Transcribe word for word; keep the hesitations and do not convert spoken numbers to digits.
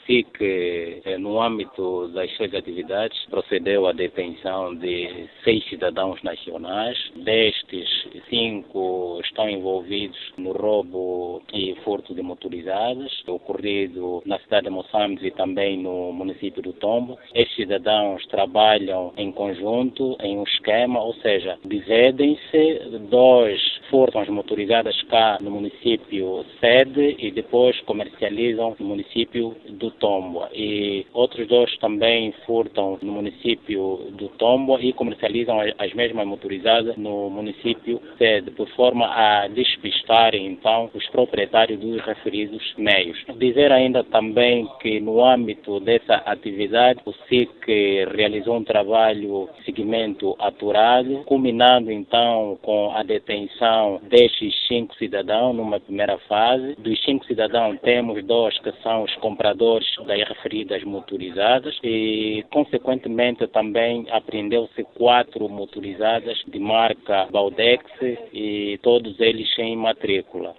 S I C, eh, no âmbito das suas atividades, procedeu à detenção de seis cidadãos nacionais. Destes, cinco estão envolvidos no roubo e furto de motorizadas, ocorrido na cidade de Moçambique e também no município do Tombo. Estes cidadãos trabalham em conjunto, em um esquema, ou seja, dividem-se, dois furtam as motorizadas cá no município sede e depois comercializam no município do Tombo. E outros dois também furtam no município do Tombo e comercializam as mesmas motorizadas no município sede, por forma a despistarem então os proprietários dos referidos meios. Dizer ainda também que no âmbito dessa atividade o S I C realizou um trabalho de seguimento apurado, culminando então com a detenção destes cinco cidadãos numa primeira fase. Dos cinco cidadãos temos dois que são os compradores das referidas motorizadas e consequentemente também apreendeu-se quatro motorizadas de marca Baldex e todos eles sem matrícula.